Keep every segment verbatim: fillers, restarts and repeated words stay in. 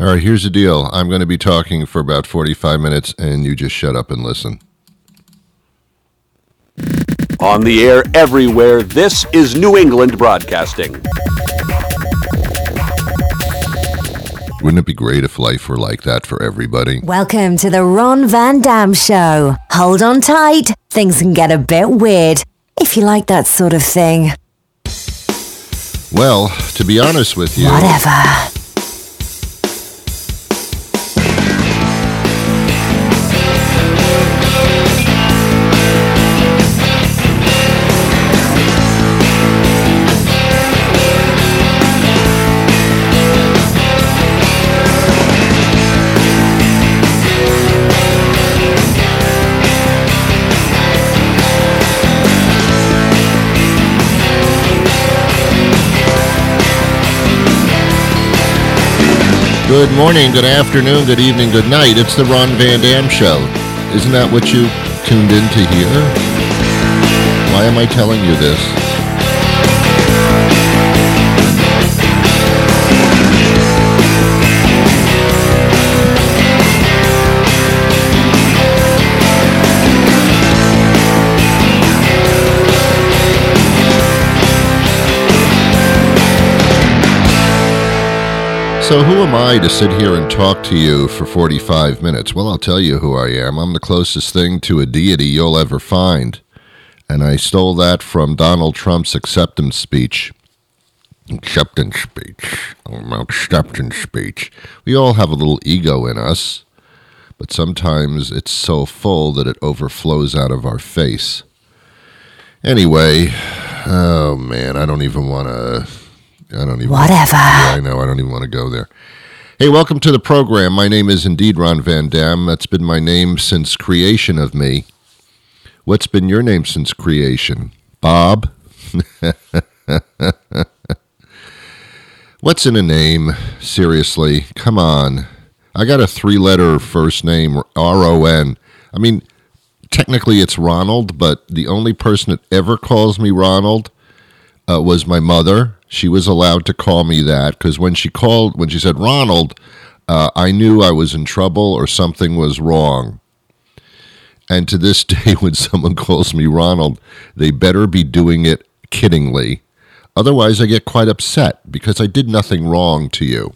All right, here's the deal. I'm going to be talking for about forty-five minutes, and you just shut up and listen. On the air everywhere, this is New England Broadcasting. Wouldn't it be great if life were like that for everybody? Welcome to the Ron Van Dam Show. Hold on tight. Things can get a bit weird, if you like that sort of thing. Well, to be honest with you... Whatever. Good morning, good afternoon, good evening, good night. It's the Ron Van Dam Show. Isn't that what you tuned in to hear? Why am I telling you this? So who am I to sit here and talk to you for forty-five minutes? Well, I'll tell you who I am. I'm the closest thing to a deity you'll ever find. And I stole that from Donald Trump's acceptance speech. Acceptance speech. Oh, acceptance speech. We all have a little ego in us, but sometimes it's so full that it overflows out of our face. Anyway, oh man, I don't even want to... I don't even... Whatever. Yeah, I know. I don't even want to go there. Hey, welcome to the program. My name is indeed Ron Van Dam. That's been my name since creation of me. What's been your name since creation? Bob? What's in a name? Seriously, come on. I got a three-letter first name, R O N. I mean, technically it's Ronald, but the only person that ever calls me Ronald uh, was my mother. She was allowed to call me that because when she called, when she said Ronald, uh, I knew I was in trouble or something was wrong. And to this day, when someone calls me Ronald, they better be doing it kiddingly. Otherwise, I get quite upset because I did nothing wrong to you.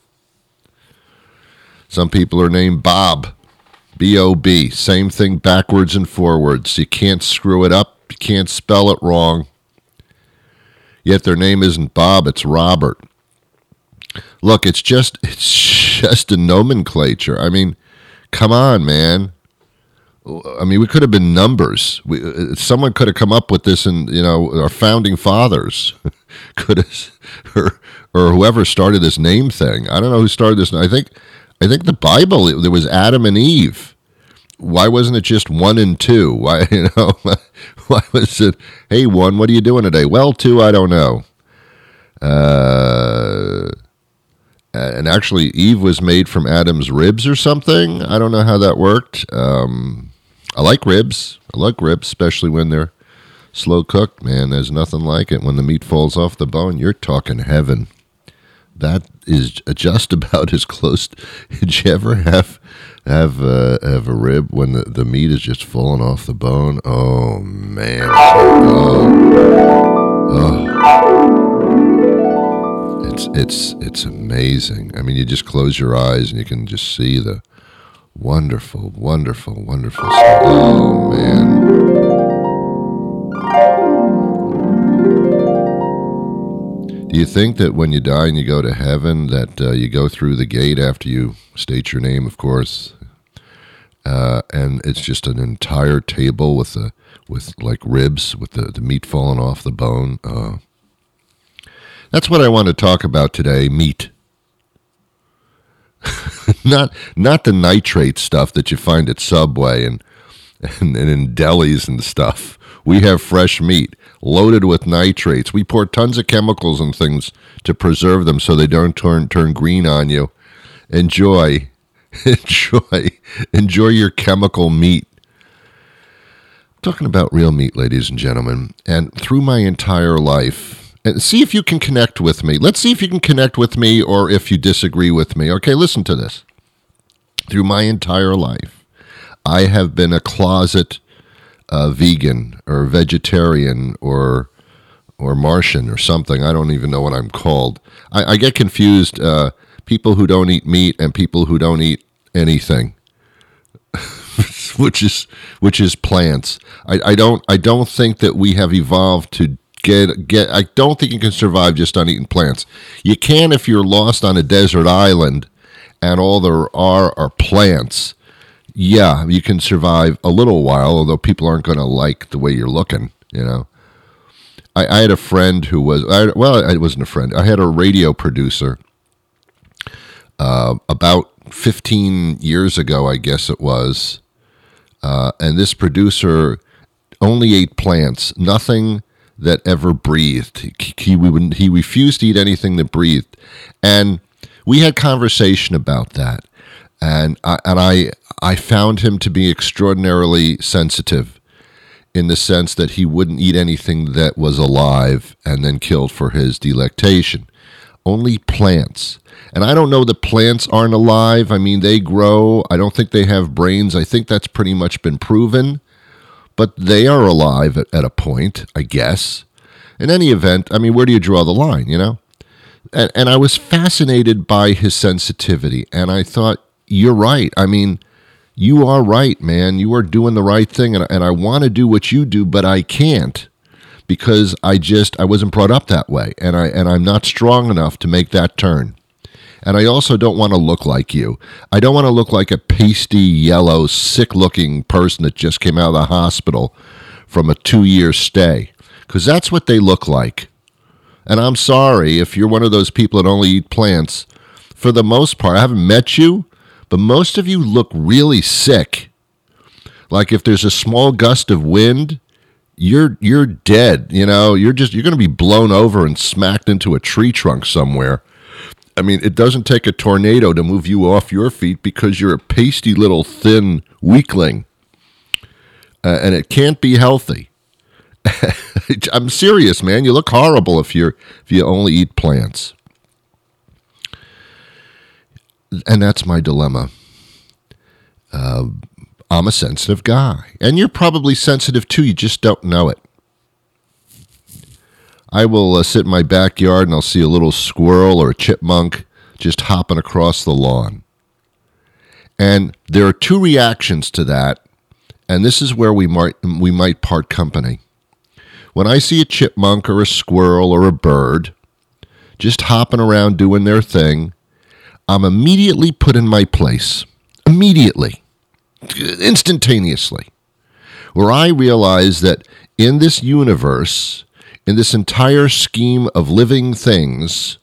Some people are named Bob, B O B, same thing backwards and forwards. You can't screw it up. You can't spell it wrong. Yet their name isn't Bob, it's Robert. Look, it's just it's just a nomenclature. I mean, come on, man. I mean, we could have been numbers. We, someone could have come up with this, and you know, our founding fathers could have, or, or whoever started this name thing. I don't know who started this. I think, I think the Bible. There was Adam and Eve. Why wasn't it just one and two? Why, you know, why was it, hey, one, what are you doing today? Well, two, I don't know. Uh, and actually, Eve was made from Adam's ribs or something. I don't know how that worked. Um, I like ribs. I like ribs, especially when they're slow cooked, man. There's nothing like it. When the meat falls off the bone, you're talking heaven. That is just about as close. Did you ever have have uh, have a rib when the, the meat is just falling off the bone? Oh man! Oh, oh. It's it's it's amazing. I mean, you just close your eyes and you can just see the wonderful, wonderful, wonderful. Oh man! Do you think that when you die and you go to heaven that uh, you go through the gate after you state your name, of course, uh, and it's just an entire table with the with like ribs with the, the meat falling off the bone? Uh, that's what I want to talk about today, meat. not not the nitrate stuff that you find at Subway and, and, and in delis and stuff. We have fresh meat loaded with nitrates. We pour tons of chemicals and things to preserve them so they don't turn turn green on you. Enjoy. Enjoy. Enjoy your chemical meat. I'm talking about real meat, ladies and gentlemen. And through my entire life, And see if you can connect with me. Let's see if you can connect with me or if you disagree with me. Okay, listen to this. Through my entire life, I have been a closet uh, vegan or vegetarian or or Martian or something. I don't even know what I'm called. I, I get confused. Uh, people who don't eat meat and people who don't eat anything, which is which is plants. I, I don't I don't think that we have evolved to get get. I don't think you can survive just on eating plants. You can if you're lost on a desert island and all there are are plants. Yeah, you can survive a little while, although people aren't going to like the way you're looking, you know. I, I had a friend who was, I, well, I wasn't a friend. I had a radio producer uh, about fifteen years ago, I guess it was. Uh, and this producer only ate plants, nothing that ever breathed. He, he, we he refused to eat anything that breathed. And we had conversation about that. And I, and I, I found him to be extraordinarily sensitive, in the sense that he wouldn't eat anything that was alive and then killed for his delectation. Only plants. And I don't know that plants aren't alive. I mean, they grow. I don't think they have brains. I think that's pretty much been proven. But they are alive at, at a point, I guess. In any event, I mean, where do you draw the line, you know? And, and I was fascinated by his sensitivity. And I thought, you're right. I mean, you are right, man. You are doing the right thing, and, and I want to do what you do, but I can't because I just I wasn't brought up that way, and I and I'm not strong enough to make that turn. And I also don't want to look like you. I don't want to look like a pasty, yellow, sick-looking person that just came out of the hospital from a two-year stay, because that's what they look like. And I'm sorry if you're one of those people that only eat plants. For the most part, I haven't met you, but most of you look really sick. Like if there's a small gust of wind, you're you're dead. You know, you're just you're going to be blown over and smacked into a tree trunk somewhere. I mean, it doesn't take a tornado to move you off your feet because you're a pasty little thin weakling, uh, and it can't be healthy. I'm serious, man. You look horrible if you're if you only eat plants. And that's my dilemma. Uh, I'm a sensitive guy. And you're probably sensitive too. You just don't know it. I will uh, sit in my backyard and I'll see a little squirrel or a chipmunk just hopping across the lawn. And there are two reactions to that. And this is where we might, we might part company. When I see a chipmunk or a squirrel or a bird just hopping around doing their thing, I'm immediately put in my place. Immediately. Instantaneously. Where I realize that in this universe, in this entire scheme of living things,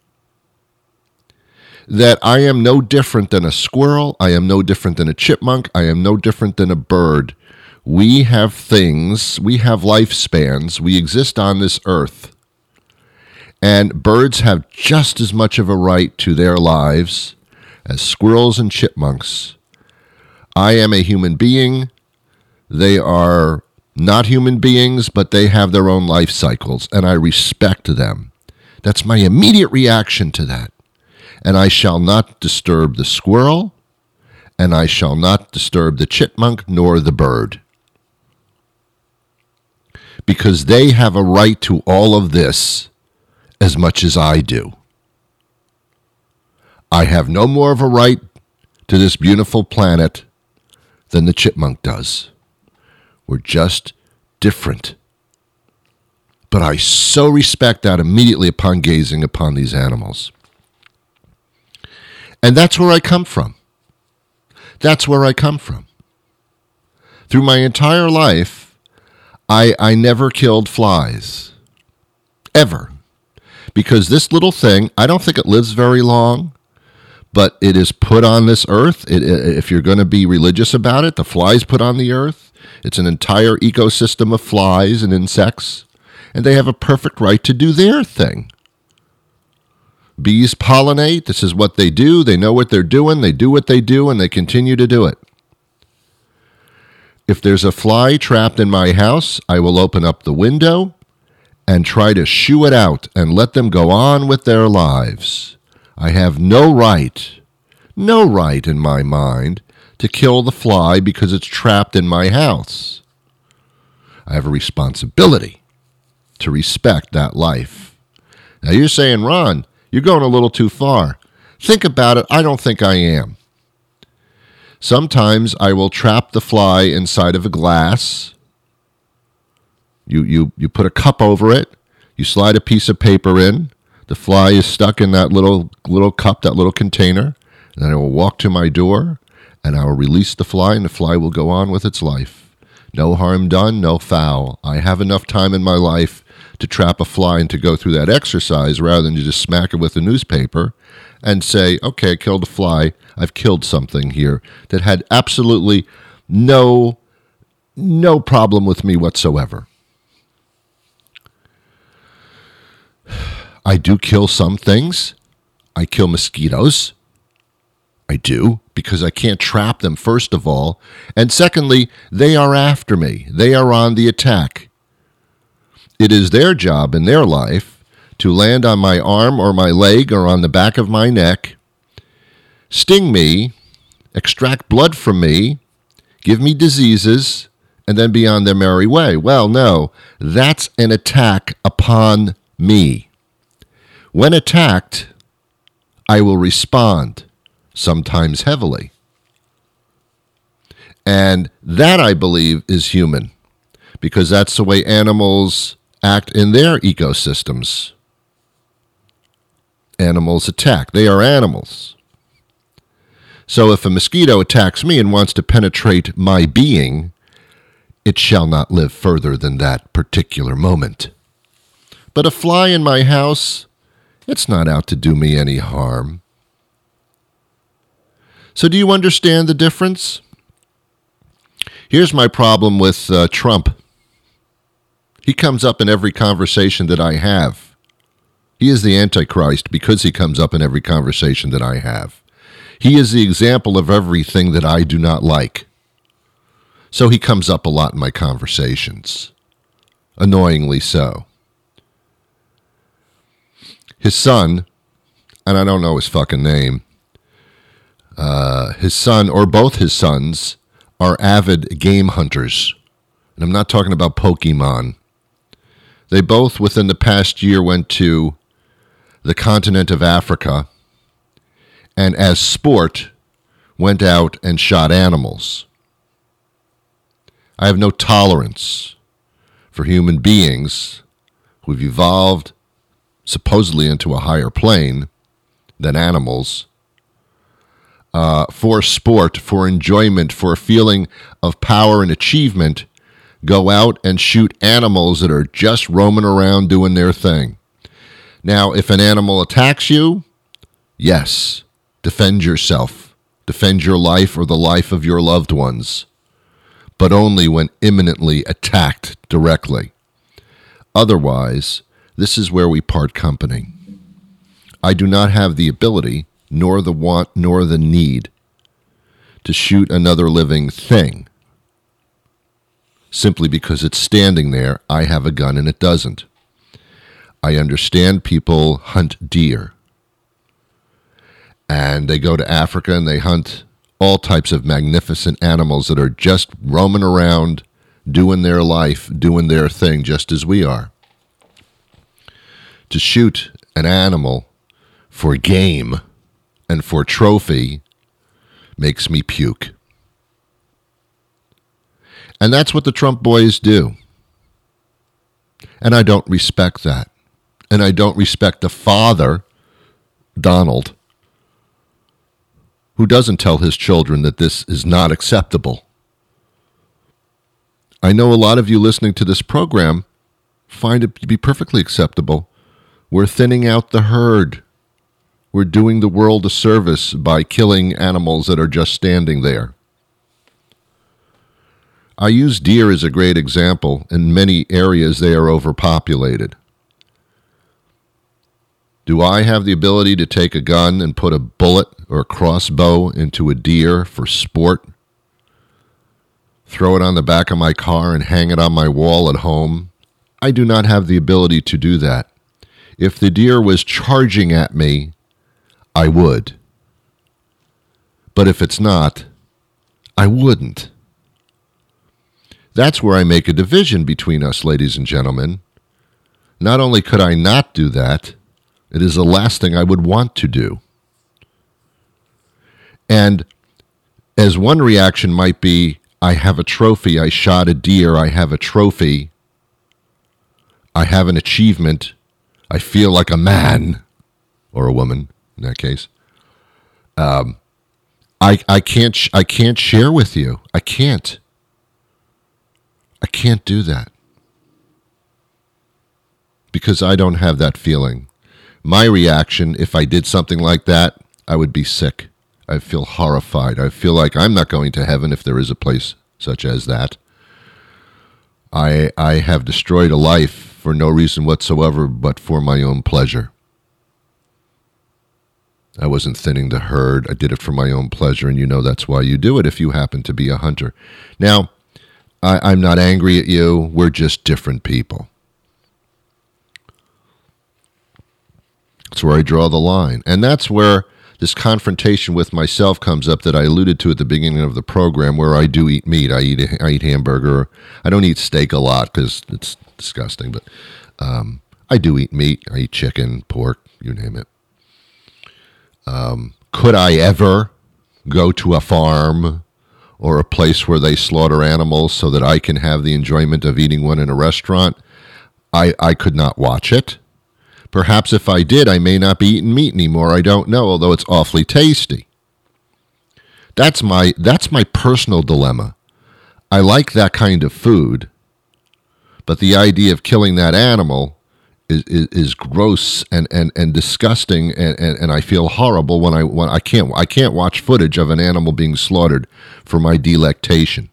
that I am no different than a squirrel, I am no different than a chipmunk, I am no different than a bird. We have things, we have lifespans, we exist on this earth. And birds have just as much of a right to their lives as squirrels and chipmunks. I am a human being. They are not human beings, but they have their own life cycles, and I respect them. That's my immediate reaction to that. And I shall not disturb the squirrel, and I shall not disturb the chipmunk nor the bird. Because they have a right to all of this as much as I do. I have no more of a right to this beautiful planet than the chipmunk does. We're just different. But I so respect that immediately upon gazing upon these animals. And that's where I come from. That's where I come from. Through my entire life, I, I never killed flies. Ever. Because this little thing, I don't think it lives very long, but it is put on this earth. It, if you're going to be religious about it, the flies put on the earth. It's an entire ecosystem of flies and insects, and they have a perfect right to do their thing. Bees pollinate. This is what they do. They know what they're doing. They do what they do, and they continue to do it. If there's a fly trapped in my house, I will open up the window, and try to shoo it out and let them go on with their lives. I have no right, no right in my mind to kill the fly because it's trapped in my house. I have a responsibility to respect that life. Now you're saying, Ron, you're going a little too far. Think about it. I don't think I am. Sometimes I will trap the fly inside of a glass. You, you, you put a cup over it. You slide a piece of paper in. The fly is stuck in that little little cup, that little container. And then I will walk to my door, and I will release the fly, and the fly will go on with its life. No harm done, no foul. I have enough time in my life to trap a fly and to go through that exercise rather than to just smack it with a newspaper and say, okay, I killed a fly. I've killed something here that had absolutely no, no problem with me whatsoever. I do kill some things. I kill mosquitoes. I do, because I can't trap them, first of all. And secondly, they are after me. They are on the attack. It is their job in their life to land on my arm or my leg or on the back of my neck, sting me, extract blood from me, give me diseases, and then be on their merry way. Well, no, that's an attack upon me. When attacked, I will respond, sometimes heavily. And that, I believe, is human, because that's the way animals act in their ecosystems. Animals attack. They are animals. So if a mosquito attacks me and wants to penetrate my being, it shall not live further than that particular moment. But a fly in my house, it's not out to do me any harm. So do you understand the difference? Here's my problem with uh, Trump. He comes up in every conversation that I have. He is the Antichrist because he comes up in every conversation that I have. He is the example of everything that I do not like. So he comes up a lot in my conversations. Annoyingly so. His son, and I don't know his fucking name, uh, his son, or both his sons, are avid game hunters. And I'm not talking about Pokemon. They both, within the past year, went to the continent of Africa, and as sport, went out and shot animals. I have no tolerance for human beings who've evolved supposedly into a higher plane than animals, uh, for sport, for enjoyment, for a feeling of power and achievement, go out and shoot animals that are just roaming around doing their thing. Now, if an animal attacks you, yes, defend yourself. Defend your life or the life of your loved ones, but only when imminently attacked directly. Otherwise, this is where we part company. I do not have the ability, nor the want, nor the need to shoot another living thing. Simply because it's standing there, I have a gun and it doesn't. I understand people hunt deer. And they go to Africa and they hunt all types of magnificent animals that are just roaming around, doing their life, doing their thing, just as we are. To shoot an animal for game and for trophy makes me puke. And that's what the Trump boys do. And I don't respect that. And I don't respect the father, Donald, who doesn't tell his children that this is not acceptable. I know a lot of you listening to this program find it to be perfectly acceptable. We're thinning out the herd. We're doing the world a service by killing animals that are just standing there. I use deer as a great example. In many areas, they are overpopulated. Do I have the ability to take a gun and put a bullet or a crossbow into a deer for sport? Throw it on the back of my car and hang it on my wall at home? I do not have the ability to do that. If the deer was charging at me, I would. But if it's not, I wouldn't. That's where I make a division between us, ladies and gentlemen. Not only could I not do that, it is the last thing I would want to do. And as one reaction might be, I have a trophy, I shot a deer, I have a trophy, I have an achievement, I feel like a man, or a woman in that case. Um, I I can't sh- I can't share with you. I can't. I can't do that because I don't have that feeling. My reaction, if I did something like that, I would be sick. I feel horrified. I feel like I'm not going to heaven if there is a place such as that. I I have destroyed a life for no reason whatsoever but for my own pleasure. I wasn't thinning the herd. I did it for my own pleasure, and you know that's why you do it if you happen to be a hunter. Now, I, I'm not angry at you. We're just different people. That's where I draw the line. And that's where this confrontation with myself comes up that I alluded to at the beginning of the program, where I do eat meat. I eat I eat hamburger. I don't eat steak a lot because it's disgusting, but um, I do eat meat. I eat chicken, pork, you name it. Um, could I ever go to a farm or a place where they slaughter animals so that I can have the enjoyment of eating one in a restaurant? I, I could not watch it. Perhaps if I did, I may not be eating meat anymore. I don't know, although it's awfully tasty. That's my that's my personal dilemma. I like that kind of food, but the idea of killing that animal is is, is gross and, and, and disgusting, and, and, and I feel horrible when I when I can't I can't watch footage of an animal being slaughtered for my delectation.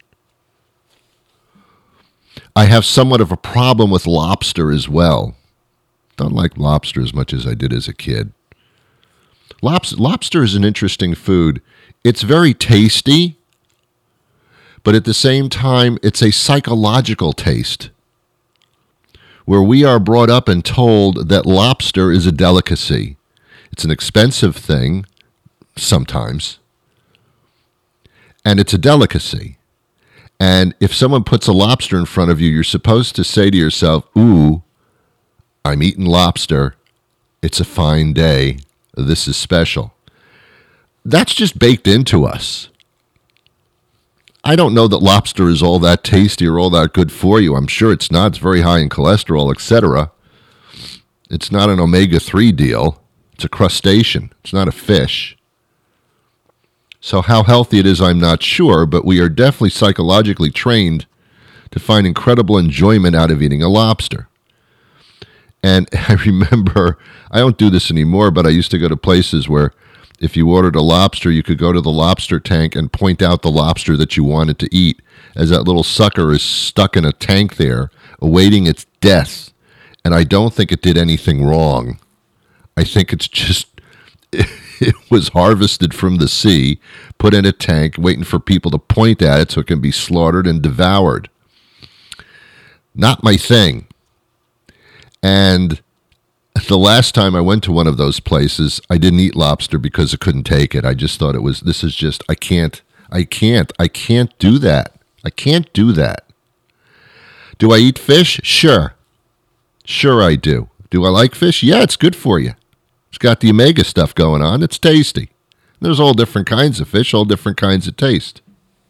I have somewhat of a problem with lobster as well. Don't like lobster as much as I did as a kid. Lobster, lobster is an interesting food. It's very tasty, but at the same time, it's a psychological taste, where we are brought up and told that lobster is a delicacy. It's an expensive thing, sometimes, and it's a delicacy. And if someone puts a lobster in front of you, you're supposed to say to yourself, ooh, I'm eating lobster. It's a fine day. This is special. That's just baked into us. I don't know that lobster is all that tasty or all that good for you. I'm sure it's not. It's very high in cholesterol, et cetera. It's not an omega three deal. It's a crustacean. It's not a fish. So how healthy it is, I'm not sure, but we are definitely psychologically trained to find incredible enjoyment out of eating a lobster. And I remember, I don't do this anymore, but I used to go to places where if you ordered a lobster, you could go to the lobster tank and point out the lobster that you wanted to eat, as that little sucker is stuck in a tank there, awaiting its death. And I don't think it did anything wrong. I think it's just, it was harvested from the sea, put in a tank, waiting for people to point at it so it can be slaughtered and devoured. Not my thing. And the last time I went to one of those places, I didn't eat lobster because I couldn't take it. I just thought it was, this is just, I can't, I can't, I can't do that. I can't do that. Do I eat fish? Sure. Sure I do. Do I like fish? Yeah, it's good for you. It's got the omega stuff going on. It's tasty. There's all different kinds of fish, all different kinds of taste.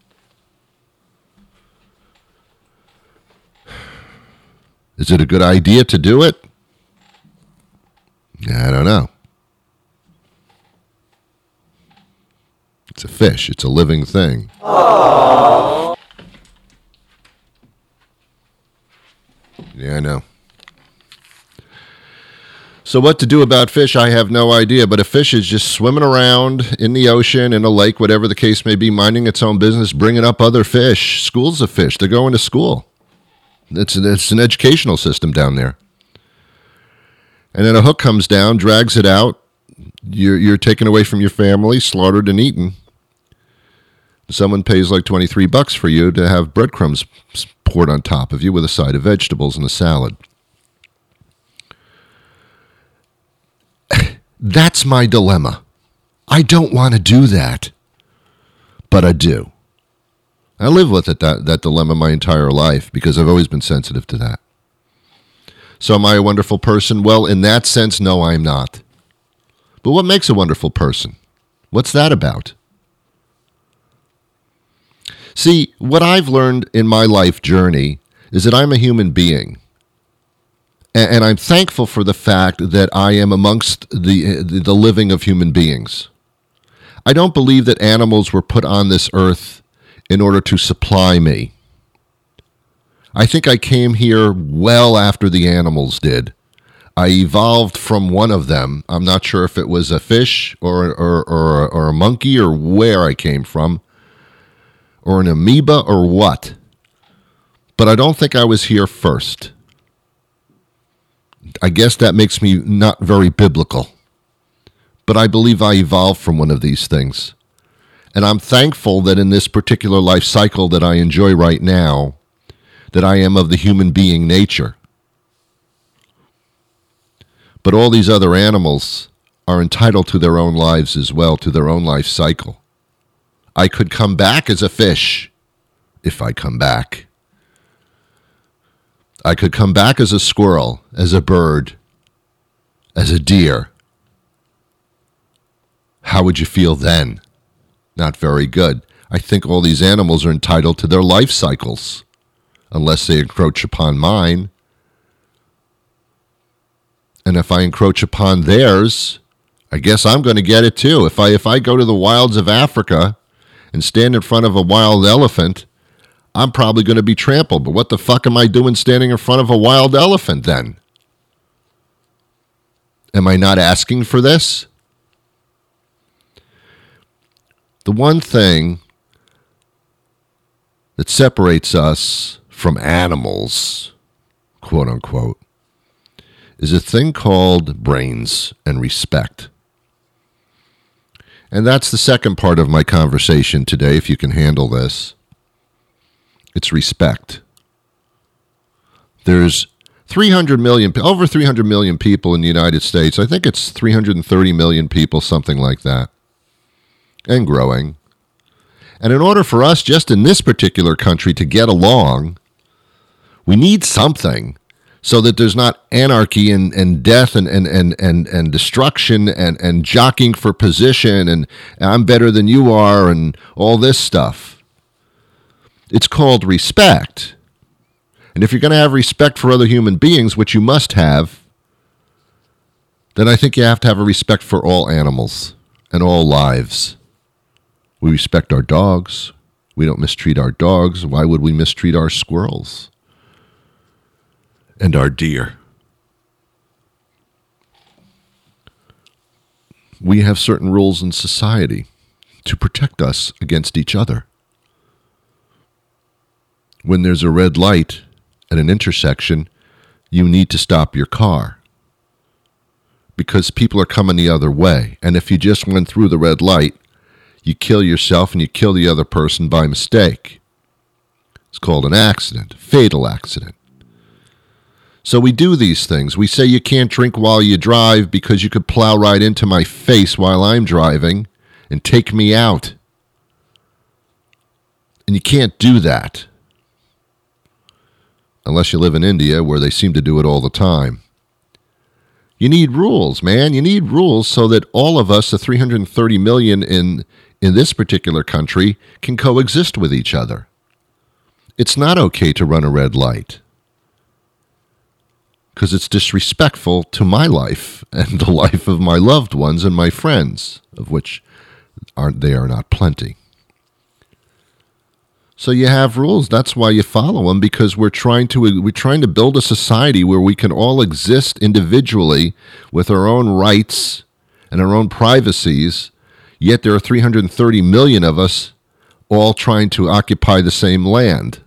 Is it a good idea to do it? I don't know. It's a fish. It's a living thing. Aww. Yeah, I know. So what to do about fish, I have no idea. But a fish is just swimming around in the ocean, in a lake, whatever the case may be, minding its own business, bringing up other fish, schools of fish. They're going to school. It's, it's an educational system down there. And then a hook comes down, drags it out. You're, you're taken away from your family, slaughtered and eaten. Someone pays like twenty-three bucks for you to have breadcrumbs poured on top of you with a side of vegetables and a salad. That's my dilemma. I don't want to do that, but I do. I live with it, that, that dilemma my entire life, because I've always been sensitive to that. So am I a wonderful person? Well, in that sense, no, I'm not. But what makes a wonderful person? What's that about? See, what I've learned in my life journey is that I'm a human being. And, and I'm thankful for the fact that I am amongst the, the living of human beings. I don't believe that animals were put on this earth in order to supply me. I think I came here well after the animals did. I evolved from one of them. I'm not sure if it was a fish or, or, or, or a monkey or where I came from, or an amoeba or what. But I don't think I was here first. I guess that makes me not very biblical. But I believe I evolved from one of these things. And I'm thankful that in this particular life cycle that I enjoy right now, that I am of the human being nature. But all these other animals are entitled to their own lives as well, to their own life cycle. I could come back as a fish, if I come back. I could come back as a squirrel, as a bird, as a deer. How would you feel then? Not very good. I think all these animals are entitled to their life cycles, unless they encroach upon mine. And if I encroach upon theirs, I guess I'm going to get it too. If I if I go to the wilds of Africa and stand in front of a wild elephant, I'm probably going to be trampled. But what the fuck am I doing standing in front of a wild elephant then? Am I not asking for this? The one thing that separates us from animals, quote unquote, is a thing called brains and respect. And that's the second part of my conversation today, if you can handle this. It's respect. There's three hundred million, over three hundred million people in the United States. I think it's three hundred thirty million people, something like that. And growing. And in order for us, just in this particular country, to get along, we need something so that there's not anarchy and, and death and, and, and, and, and destruction and, and jockeying for position and I'm better than you are and all this stuff. It's called respect. And if you're going to have respect for other human beings, which you must have, then I think you have to have a respect for all animals and all lives. We respect our dogs. We don't mistreat our dogs. Why would we mistreat our squirrels and our deer? We have certain rules in society to protect us against each other. When there's a red light at an intersection, you need to stop your car because people are coming the other way. And if you just went through the red light, you kill yourself and you kill the other person by mistake. It's called an accident, fatal accident. So we do these things. We say you can't drink while you drive because you could plow right into my face while I'm driving and take me out. And you can't do that. Unless you live in India where they seem to do it all the time. You need rules, man. You need rules so that all of us, the three hundred thirty million in, in this particular country, can coexist with each other. It's not okay to run a red light. Because it's disrespectful to my life and the life of my loved ones and my friends, of which aren't they are not plenty. So you have rules. That's why you follow them, because we're trying to we're trying to build a society where we can all exist individually with our own rights and our own privacies. Yet there are three hundred thirty million of us all trying to occupy the same land.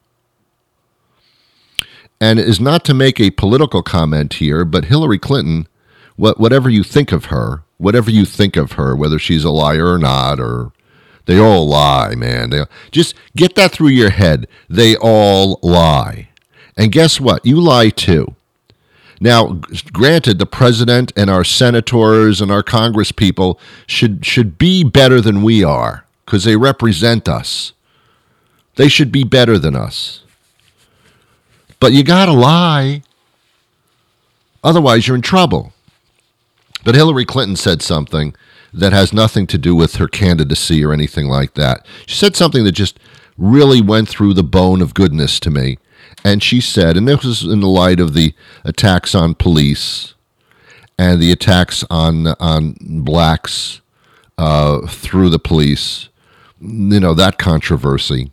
And it is not to make a political comment here, but Hillary Clinton, what, whatever you think of her, whatever you think of her, whether she's a liar or not, or they all lie, man. They, just get that through your head. They all lie. And guess what? You lie too. Now, granted, the president and our senators and our Congress people should should be better than we are because they represent us. They should be better than us. But you got to lie. Otherwise, you're in trouble. But Hillary Clinton said something that has nothing to do with her candidacy or anything like that. She said something that just really went through the bone of goodness to me. And she said, and this was in the light of the attacks on police and the attacks on on blacks uh, through the police, you know, that controversy.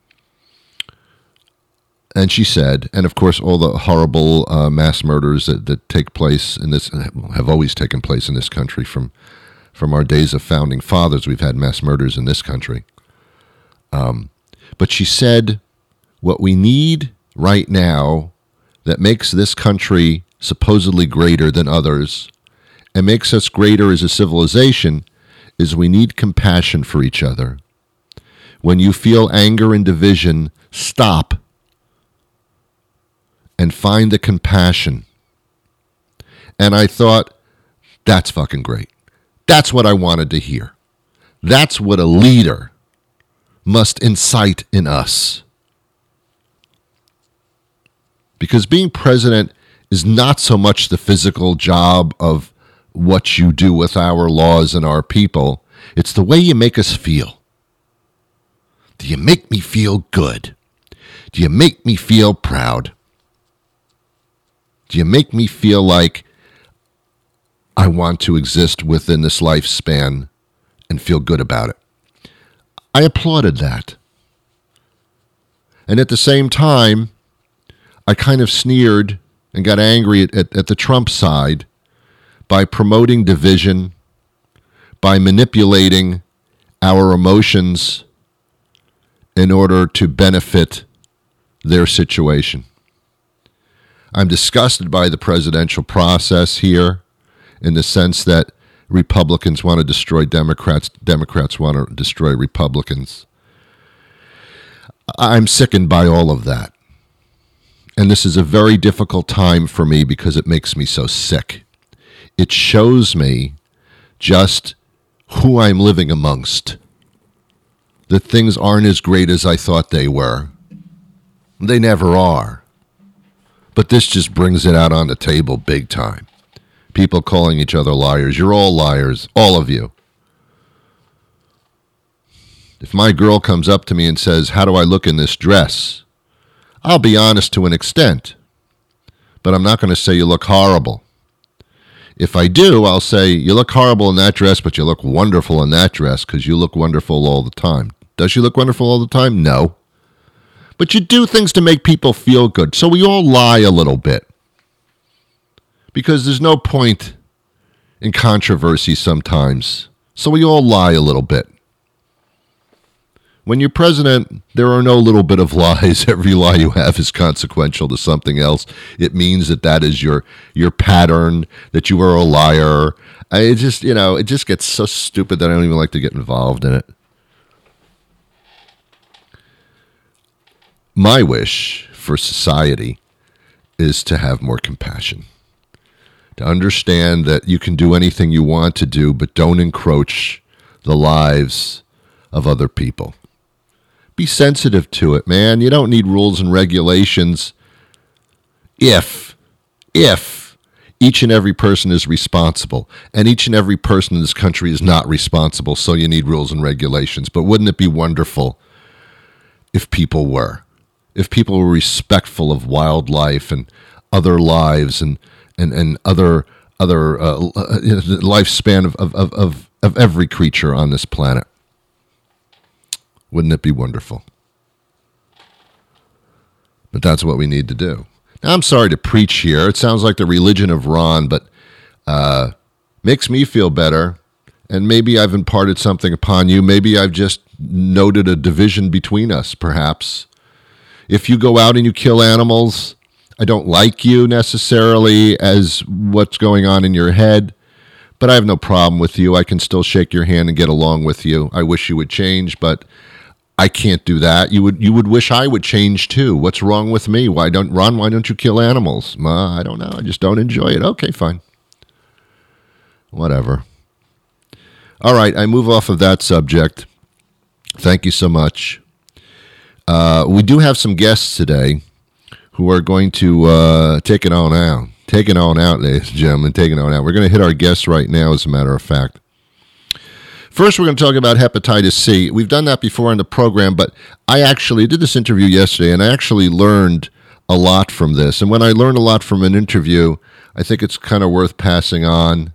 And she said, and of course, all the horrible uh, mass murders that, that take place in this, have always taken place in this country from, from our days of founding fathers. We've had mass murders in this country. Um, but she said, what we need right now that makes this country supposedly greater than others and makes us greater as a civilization is we need compassion for each other. When you feel anger and division, stop and find the compassion. And I thought, that's fucking great. That's what I wanted to hear. That's what a leader must incite in us. Because being president is not so much the physical job of what you do with our laws and our people. It's the way you make us feel. Do you make me feel good? Do you make me feel proud? Do you make me feel like I want to exist within this lifespan and feel good about it? I applauded that. And at the same time, I kind of sneered and got angry at, at, at the Trump side by promoting division, by manipulating our emotions in order to benefit their situation. I'm disgusted by the presidential process here in the sense that Republicans want to destroy Democrats, Democrats want to destroy Republicans. I'm sickened by all of that. And this is a very difficult time for me because it makes me so sick. It shows me just who I'm living amongst. That things aren't as great as I thought they were. They never are. But this just brings it out on the table big time. People calling each other liars. You're all liars, all of you. If my girl comes up to me and says, how do I look in this dress? I'll be honest to an extent, but I'm not going to say you look horrible. If I do, I'll say you look horrible in that dress, but you look wonderful in that dress because you look wonderful all the time. Does she look wonderful all the time? No. But you do things to make people feel good. So we all lie a little bit because there's no point in controversy sometimes. So we all lie a little bit. When you're president, there are no little bit of lies. Every lie you have is consequential to something else. It means that that is your your pattern, that you are a liar. I it just, you know, it just gets so stupid that I don't even like to get involved in it. My wish for society is to have more compassion. To understand that you can do anything you want to do, but don't encroach the lives of other people. Be sensitive to it, man. You don't need rules and regulations if, if each and every person is responsible. And each and every person in this country is not responsible, so you need rules and regulations. But wouldn't it be wonderful if people were? If people were respectful of wildlife and other lives and, and, and other other uh, lifespan of, of, of, of every creature on this planet. Wouldn't it be wonderful? But that's what we need to do. Now, I'm sorry to preach here. It sounds like the religion of Ron, but uh, makes me feel better. And maybe I've imparted something upon you. Maybe I've just noted a division between us, perhaps. If you go out and you kill animals, I don't like you necessarily as what's going on in your head. But I have no problem with you. I can still shake your hand and get along with you. I wish you would change, but I can't do that. You would you would wish I would change too. What's wrong with me? Why don't Ron? Why don't you kill animals? Uh, I don't know. I just don't enjoy it. Okay, fine. Whatever. All right, I move off of that subject. Thank you so much. Uh, we do have some guests today who are going to uh, take it on out. Take it on out, ladies and gentlemen. Take it on out. We're going to hit our guests right now, as a matter of fact. First, we're going to talk about hepatitis C. We've done that before on the program, but I actually did this interview yesterday, and I actually learned a lot from this. And when I learn a lot from an interview, I think it's kind of worth passing on.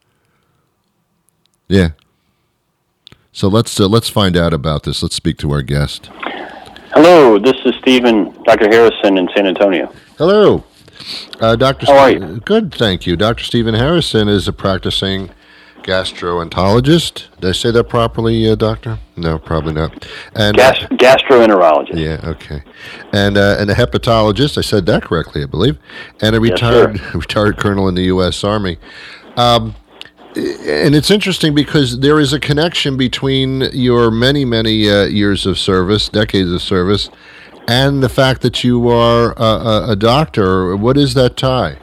Yeah. So let's uh, let's find out about this. Let's speak to our guest. Hello, this is Stephen, Doctor Harrison in San Antonio. Hello, uh, Doctor How are Ste- you? Good, thank you. Doctor Stephen Harrison is a practicing gastroenterologist. Did I say that properly, uh, Doctor? No, probably not. And Gas- gastroenterologist. yeah, okay. And uh, and a hepatologist. I said that correctly, I believe. And a Yes, retired sir. retired colonel in the U S Army. Um, and it's interesting because there is a connection between your many, many uh, years of service, decades of service, and the fact that you are a, a, a doctor. What is that tie?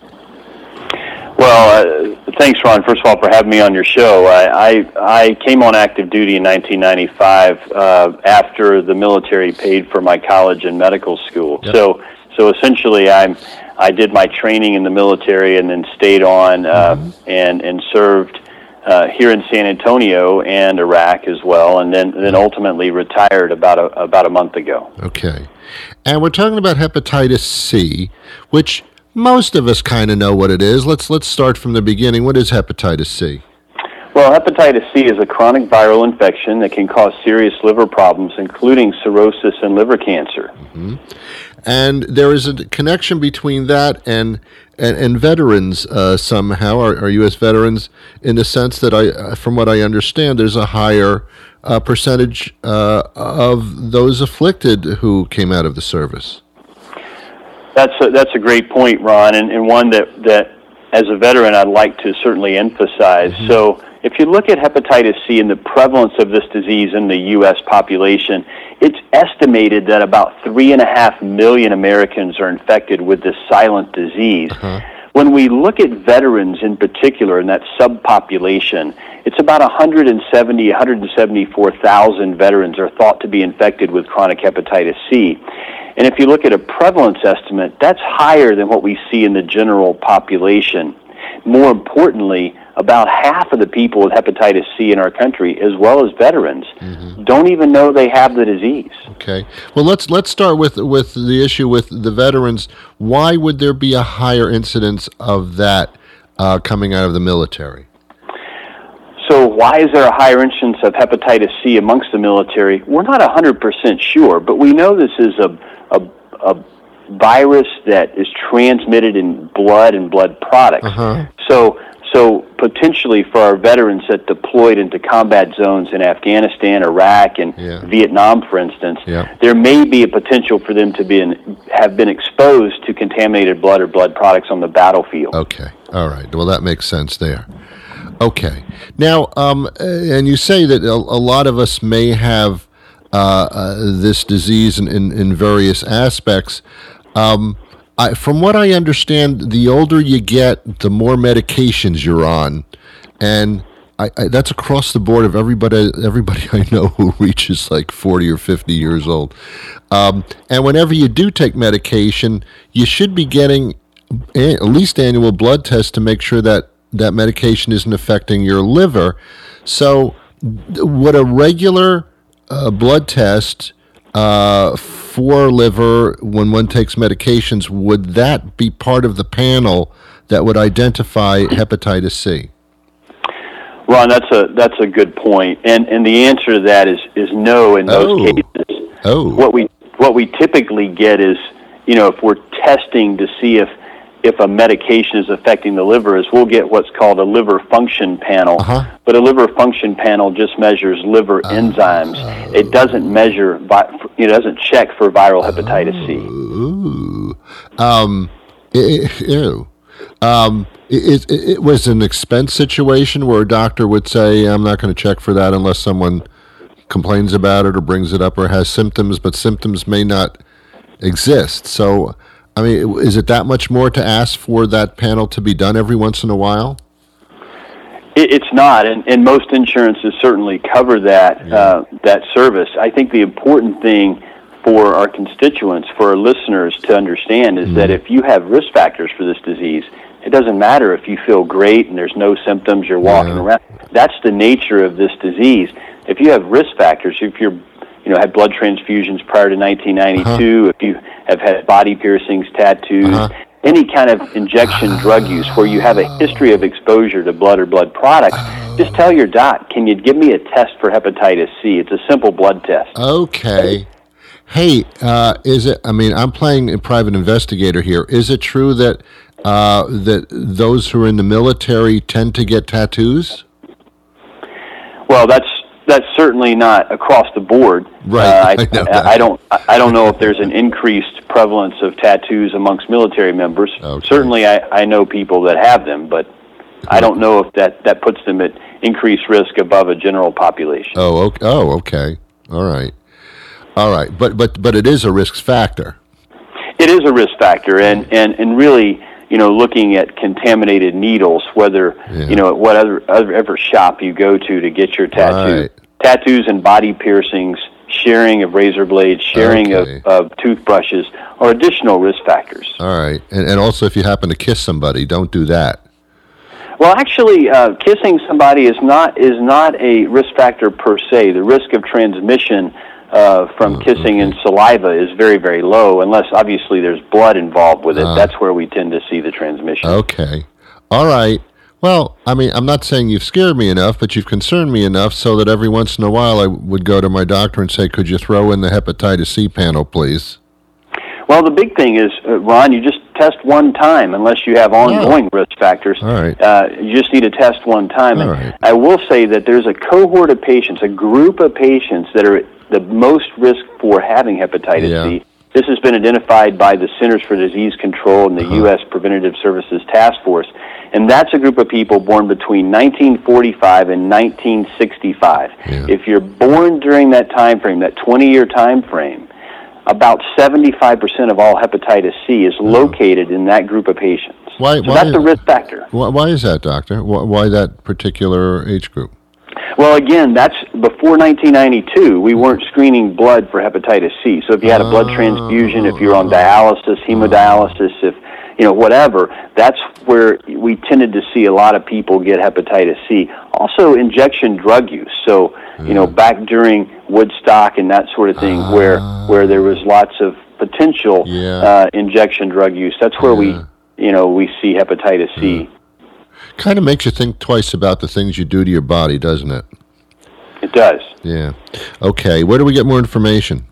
Well, uh, thanks, Ron, first of all, for having me on your show. I, I, I came on active duty in nineteen ninety-five uh, after the military paid for my college and medical school. Yep. So so essentially, I'm, I did my training in the military and then stayed on uh, mm-hmm. and, and served uh, here in San Antonio and Iraq as well, and then, then ultimately retired about a, about a month ago. Okay. And we're talking about hepatitis C, which most of us kind of know what it is. Let's let's start from the beginning. What is hepatitis C? Well, hepatitis C is a chronic viral infection that can cause serious liver problems, including cirrhosis and liver cancer. Mm-hmm. And there is a connection between that and and, and veterans uh, somehow, our, our U S veterans, in the sense that, I, uh, from what I understand, there's a higher uh, percentage uh, of those afflicted who came out of the service. That's a, that's a great point, Ron, and, and one that, that, as a veteran, I'd like to certainly emphasize. Mm-hmm. So if you look at hepatitis C and the prevalence of this disease in the U S population, it's estimated that about three and a half million Americans are infected with this silent disease. Uh-huh. When we look at veterans in particular in that subpopulation, it's about one hundred seventy, one hundred seventy-four thousand veterans are thought to be infected with chronic hepatitis C. And if you look at a prevalence estimate, that's higher than what we see in the general population. More importantly, about half of the people with hepatitis C in our country, as well as veterans, mm-hmm. don't even know they have the disease. Okay. Well, let's let's start with with the issue with the veterans. Why would there be a higher incidence of that uh, coming out of the military? So why is there a higher incidence of hepatitis C amongst the military? We're not one hundred percent sure, but we know this is a, a, a virus that is transmitted in blood and blood products. Uh-huh. So so potentially for our veterans that deployed into combat zones in Afghanistan, Iraq, and yeah. Vietnam, for instance, yeah. there may be a potential for them to be in, have been exposed to contaminated blood or blood products on the battlefield. Okay. All right. Well, that makes sense there. Okay. Now, um, and you say that a, a lot of us may have uh, uh, this disease in, in, in various aspects. Um, I, from what I understand, the older you get, the more medications you're on, and I, I, that's across the board of everybody. Everybody I know who reaches like forty or fifty years old. Um, and whenever you do take medication, you should be getting a, at least annual blood tests to make sure that that medication isn't affecting your liver. So, would a regular uh, blood test uh, for liver, when one takes medications, would that be part of the panel that would identify hepatitis C? Ron, that's a that's a good point, and and the answer to that is is no in those oh. cases. Oh, what we what we typically get is, you know, if we're testing to see if if a medication is affecting the liver, is we'll get what's called a liver function panel. Uh-huh. But a liver function panel just measures liver uh, enzymes. Uh, it doesn't measure, it doesn't check for viral hepatitis C. Ooh. Um, ew. Um, it, it, it was an expense situation where a doctor would say, I'm not going to check for that unless someone complains about it or brings it up or has symptoms, but symptoms may not exist. So, I mean, is it that much more to ask for that panel to be done every once in a while? It, it's not, and, and most insurances certainly cover that yeah. uh, that service. I think the important thing for our constituents, for our listeners to understand is mm. that if you have risk factors for this disease, it doesn't matter if you feel great and there's no symptoms, you're walking yeah. around. That's the nature of this disease. If you have risk factors, if you're, you know, had blood transfusions prior to nineteen ninety-two, uh-huh. if you have had body piercings, tattoos, uh-huh. any kind of injection drug use where you have a history of exposure to blood or blood products, just tell your doc, can you give me a test for hepatitis C? It's a simple blood test. Okay. Hey, uh, is it, I mean, I'm playing a private investigator here. Is it true that uh, that those who are in the military tend to get tattoos? Well, that's that's certainly not across the board. Right. Uh, I, I, know I, I don't I don't know if there's an increased prevalence of tattoos amongst military members. Okay. Certainly, I, I know people that have them, but I don't know if that, that puts them at increased risk above a general population. Oh, okay. Oh, okay. All right. All right, but but but it is a risk factor. It is a risk factor, and, and, and really, you know, looking at contaminated needles, whether yeah. you know at what other other shop you go to to get your tattoo, right. tattoos and body piercings, sharing of razor blades, sharing okay. of, of toothbrushes, are additional risk factors. All right, and and also if you happen to kiss somebody, don't do that. Well, actually, uh, kissing somebody is not is not a risk factor per se. The risk of transmission Uh, from oh, kissing okay. and saliva is very, very low, unless obviously there's blood involved with it. Uh, That's where we tend to see the transmission. Okay. All right. Well, I mean, I'm not saying you've scared me enough, but you've concerned me enough so that every once in a while I would go to my doctor and say, could you throw in the hepatitis C panel, please? Well, the big thing is, uh, Ron, you just test one time unless you have ongoing oh. risk factors. All right. Uh, you just need to test one time. All and right. I will say that there's a cohort of patients, a group of patients that are the most risk for having hepatitis yeah. C. This has been identified by the Centers for Disease Control and the uh-huh. U S Preventative Services Task Force, and that's a group of people born between nineteen forty-five and nineteen sixty-five. Yeah. If you're born during that time frame, that twenty-year time frame, about seventy-five percent of all hepatitis C is located in that group of patients. Why, so why that's is, a risk factor. Why, why is that, doctor? Why, why that particular age group? Well, again, that's before nineteen ninety-two. We weren't screening blood for hepatitis C. So if you had a blood transfusion, if you're on dialysis, hemodialysis, if, you know, whatever, that's where we tended to see a lot of people get hepatitis C. Also, injection drug use. So, you know, back during Woodstock and that sort of thing, uh, where where there was lots of potential yeah. uh, injection drug use. That's where yeah. we, you know, we see hepatitis C. Yeah. Kind of makes you think twice about the things you do to your body, doesn't it? It does. Yeah. Okay. Where do we get more information?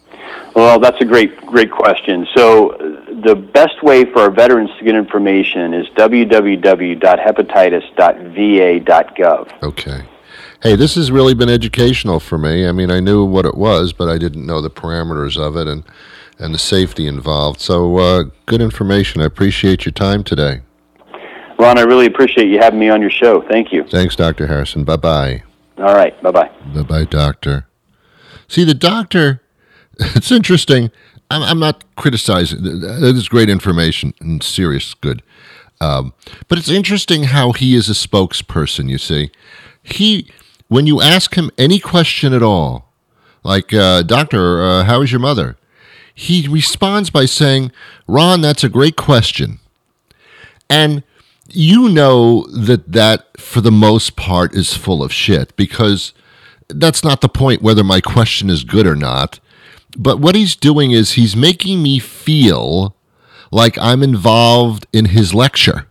Well, that's a great, great question. So uh, the best way for our veterans to get information is w w w dot hepatitis dot v a dot gov. Okay. Hey, this has really been educational for me. I mean, I knew what it was, but I didn't know the parameters of it and, and the safety involved. So uh, good information. I appreciate your time today. Ron, I really appreciate you having me on your show. Thank you. Thanks, Doctor Harrison. Bye-bye. All right. Bye-bye. Bye-bye, doctor. See, the doctor, it's interesting. I'm, I'm not criticizing. That is great information and serious good. Um, but it's interesting how he is a spokesperson, you see. He, when you ask him any question at all, like, uh, Doctor, uh, how is your mother? He responds by saying, Ron, that's a great question. And you know that that, for the most part, is full of shit, because that's not the point whether my question is good or not. But what he's doing is he's making me feel like I'm involved in his lecture,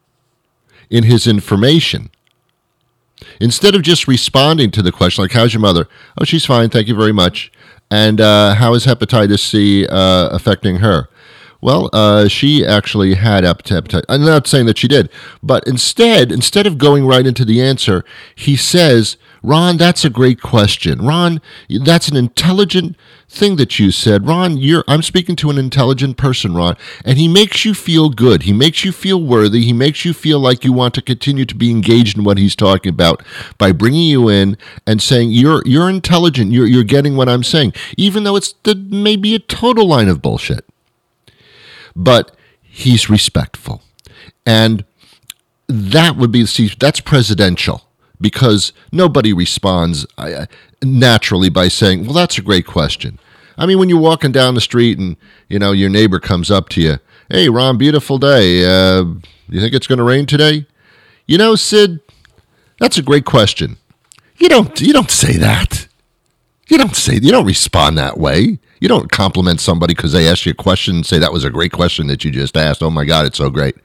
in his information. Instead of just responding to the question, like, how's your mother? Oh, she's fine, thank you very much. And uh, how is hepatitis C uh, affecting her? Well, uh, she actually had hepatitis. I'm not saying that she did, but instead, instead of going right into the answer, he says, Ron, that's a great question. Ron, that's an intelligent thing that you said. Ron, you're I'm speaking to an intelligent person, Ron, and he makes you feel good. He makes you feel worthy. He makes you feel like you want to continue to be engaged in what he's talking about by bringing you in and saying you're you're intelligent. You're you're getting what I'm saying, even though it's the, maybe a total line of bullshit. But he's respectful, and that would be see that's presidential. Because nobody responds uh, naturally by saying, well, that's a great question. I mean, when you're walking down the street and, you know, your neighbor comes up to you, hey, Ron, beautiful day. Uh, you think it's going to rain today? You know, Sid, that's a great question. You don't, you don't say that. You don't say, you don't respond that way. You don't compliment somebody because they ask you a question and say, that was a great question that you just asked. Oh, my God, it's so great.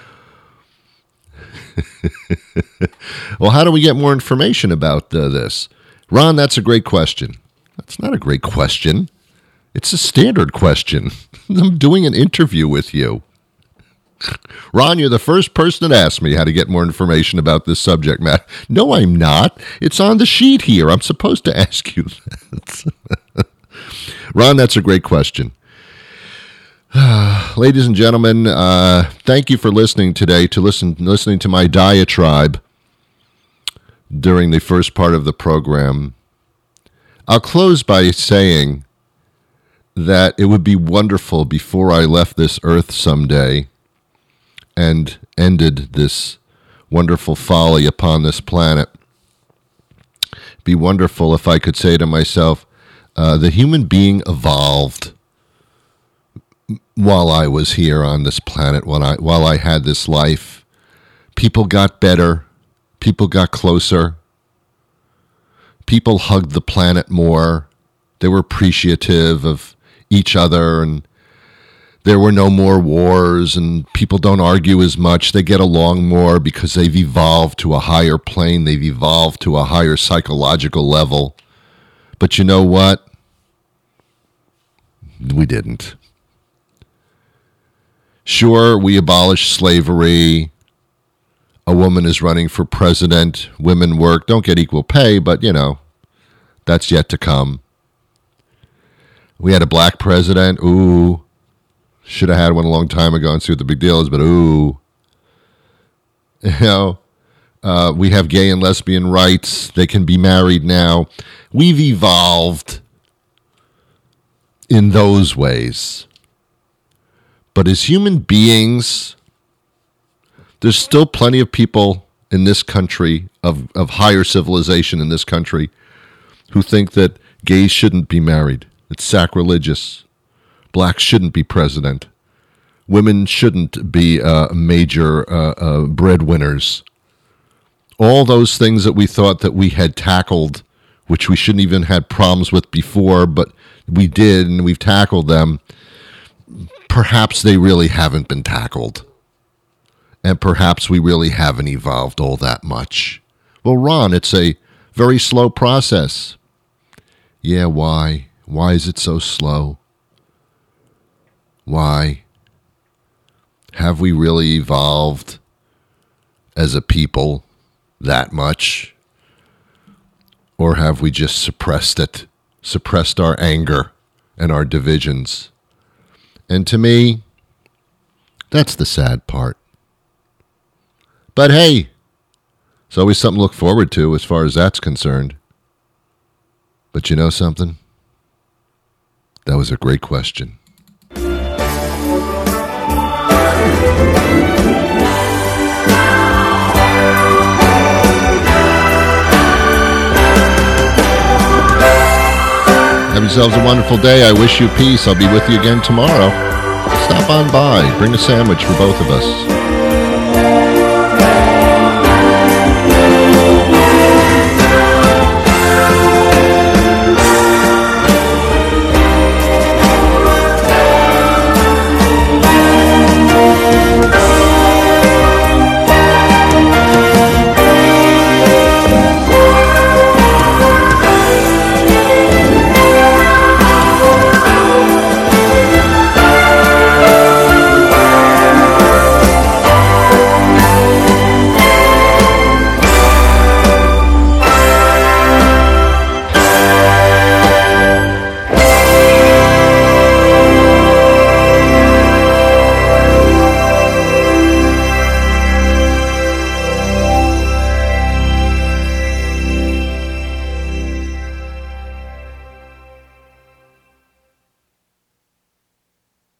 Well, how do we get more information about uh, this? Ron, that's a great question. That's not a great question. It's a standard question. I'm doing an interview with you. Ron, you're the first person that asked me how to get more information about this subject matter. No, I'm not. It's on the sheet here. I'm supposed to ask you that. Ron, that's a great question. Ladies and gentlemen, uh, thank you for listening today, to listen listening to my diatribe during the first part of the program. I'll close by saying that it would be wonderful before I left this earth someday and ended this wonderful folly upon this planet. It'd be wonderful if I could say to myself, uh, the human being evolved while I was here on this planet, while I while I had this life. People got better. People got closer. People hugged the planet more. They were appreciative of each other, and there were no more wars, and people don't argue as much. They get along more because they've evolved to a higher plane. They've evolved to a higher psychological level. But you know what? We didn't. Sure, we abolished slavery. A woman is running for president. Women work, don't get equal pay, but, you know, that's yet to come. We had a black president. Ooh. Should have had one a long time ago and see what the big deal is, but ooh. You know, uh, we have gay and lesbian rights. They can be married now. We've evolved in those ways. But as human beings, there's still plenty of people in this country, of, of higher civilization in this country, who think that gays shouldn't be married. It's sacrilegious. Blacks shouldn't be president. Women shouldn't be uh, major uh, uh, breadwinners. All those things that we thought that we had tackled, which we shouldn't even had problems with before, but we did, and we've tackled them. Perhaps they really haven't been tackled. And perhaps we really haven't evolved all that much. Well, Ron, it's a very slow process. Yeah, why? Why is it so slow? Why? Have we really evolved as a people that much? Or have we just suppressed it, suppressed our anger and our divisions? And to me, that's the sad part. But hey, it's always something to look forward to as far as that's concerned. But you know something? That was a great question. Have yourselves a wonderful day. I wish you peace. I'll be with you again tomorrow. Stop on by. Bring a sandwich for both of us.